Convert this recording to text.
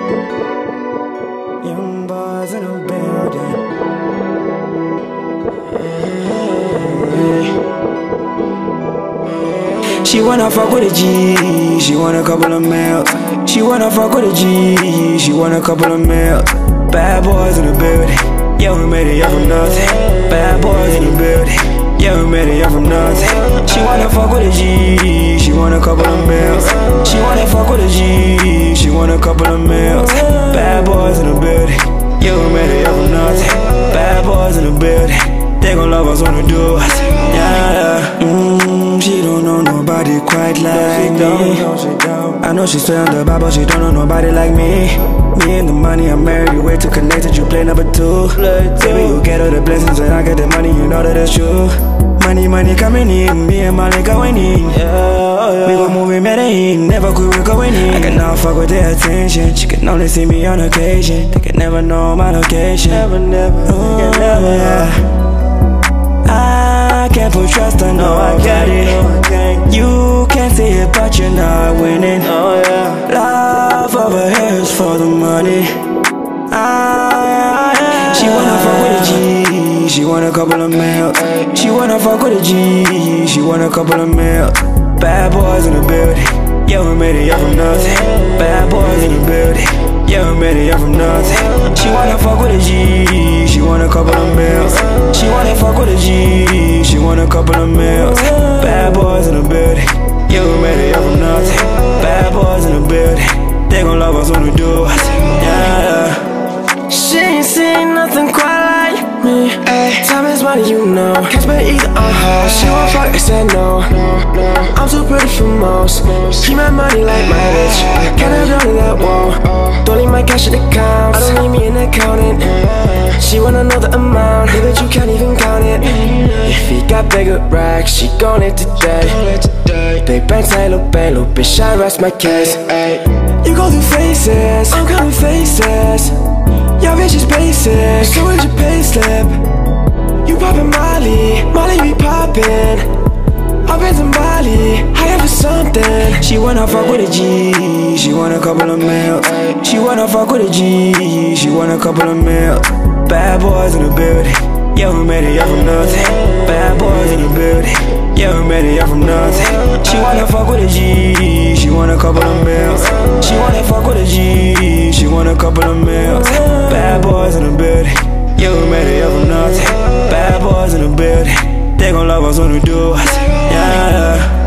Young boys in the building. She wanna fuck with a G, she want a couple of mils. She wanna fuck with a G, she want a couple of mils. Bad boys in the building, yeah, we made it up from nothing. Bad boys in the building, yeah, we made it up from nothing. She wanna fuck with a G, she want a couple of mils. She wanna fuck with a G, she want a couple of mils. Bad boys in the building, yeah, we made it up from nothing. Bad boys in the building, they gon' love us when we do us. Yeah, she don't know nobody quite like me. I know she swear on the Bible, she don't know nobody like me. Me and the money, I'm married, you way too connected, you play number two. Baby, you get all the blessings and I get the money, you know that it's true. Money coming in, me and Molly going in. We gon' move in Medellin, never quit, we going in. I cannot fuck with their attention, she can only see me on occasion. They can never know my location. I can't put trust on nobody. You can't see it, but you're not winning. Love over here is for the money. She wanna fuck with a G, she want a couple of mils. She wanna fuck with a G, she want a couple of mils. Bad boys in the building, yeah, we made it up from nothing. Bad boys in the building, yeah, we made it up from nothing. She wanna fuck with a G, she want a couple of mils. She wanna fuck with a G, she want a couple of mils. Bad boys in the building, yeah, we made it up from nothing. Bad boys in the building, they gon' love us when we do us. Yeah. She ain't seen nothing quite like me. Time is money, you know. Catch me either on her. She won't fuck, I said no. I'm too pretty for most. Keep my money like my bitch. Can't have none of that, whoa. Don't leave my cash at the count. I don't need me an accountant. She wanna know the amount, hey, but you can't even count it. If he got bigger racks, she gon' it today. Big banks, little bitch, I rest my case. You go through phases, I'm counting faces. Your bitch is basic, so is your payslip. You poppin' Molly be poppin'. I've been to Bali, high for something. She wanna fuck with a G, she want a couple of mils. She wanna fuck with a G, she want a couple of mils. Bad boys in the building, yeah, we made it up from nothing. Bad boys in the building, yeah, we made it up from nothing. She wanna fuck with a G, she want a couple of mils. She wanna fuck with a G, she want a couple of mils. Bad boys in the building, yeah, we made it up from nothing. Bad boys in the building, they gon' love us when we do us. Yeah.